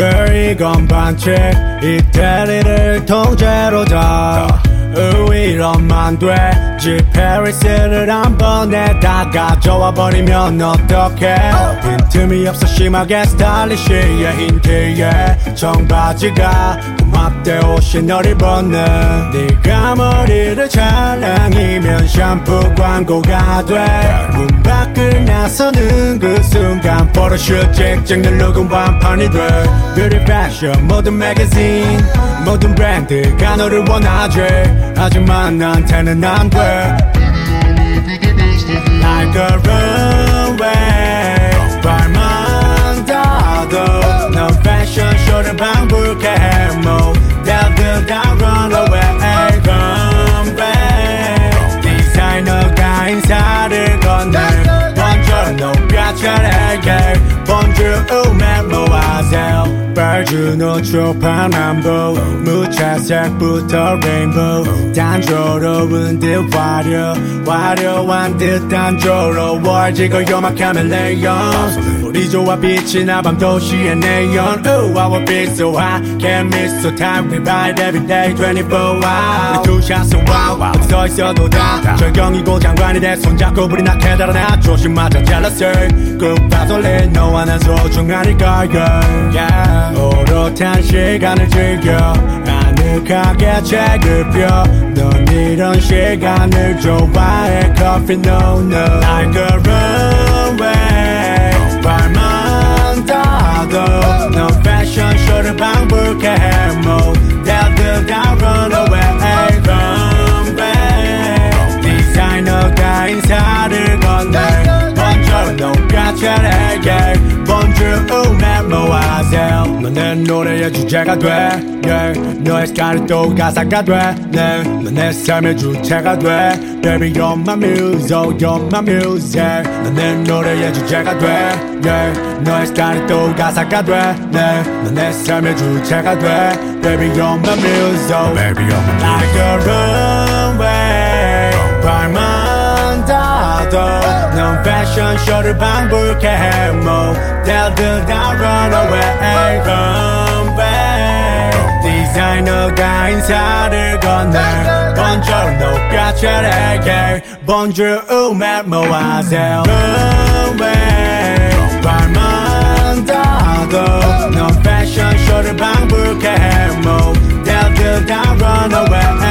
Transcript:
Girl 이건 반칙 이태리를 통째로 다 이러면 되지 페리스를 한 번에 다 가져와버리면 어떡해 빈틈이 없어 심하게 스타일리시해 흰티에 청바지가 고맙대 옷이 널 입었네 네가 머리를 잘랑이면 샴푸 광고가 돼 문 밖을 나서는 그 순간 포토슛 찍찍 누르고 완판이 돼 뷰티 패션 모든 매거진 모든 브랜드가 너를 원하지 하지만 나한테는 안 돼 Like a runway 발만 닿아도 넌 패션쇼를 방불케 모델들 다 run away Come back 디자이너가 인사를 건네 먼저 높여차례게 Bonjour mademoiselle 빨주노 초파남보 무채색부터 레인보우 단조로운 듯 화려한 듯 단조로워 지고 요막하면 레이언 우리 조화 빛이 나 밤 도시의 네온 Ooh I will be so high Can't miss so time we ride every day 24 hours 우리 투샷은 와우 어디서 있어도 다 절경이고 장관이 돼 손잡고 불이 나게 달아나 조심하자 jealousy 끝봐솔래 너와 난 소중하니까 yeah. 오롯한 시간을 즐겨 아늑하게 책을 펴 넌 이런 시간을 좋아해 Coffee no no Like a runway 발만 닿아도 넌 패션쇼를 방불케 모델들 다 run away Come back 디자이너가 인사를 건네 먼저 높여차례게 Bonjour mademoiselle 넌 내 노래의 주제가 돼 yeah. 너의 스타일이 또 가사가 돼 yeah. 넌 내 삶의 주체가 돼 Baby you're my muse, oh you're my music 넌 내 노래의 주제가 돼 yeah. 너의 스타일이 또 가사가 돼 yeah. 넌 내 삶의 주체가 돼 Baby you're my muse, oh baby you're my music Like a runway 발만 닿아도 넌 패션쇼를 방불케 해 모델들 다 run away Come back 디자이너가 인사를 건네 먼저 높여차례게 Bonjour mademoiselle runway 발만 닿아도 넌 패션쇼를 방불케 해 모델들 다 run away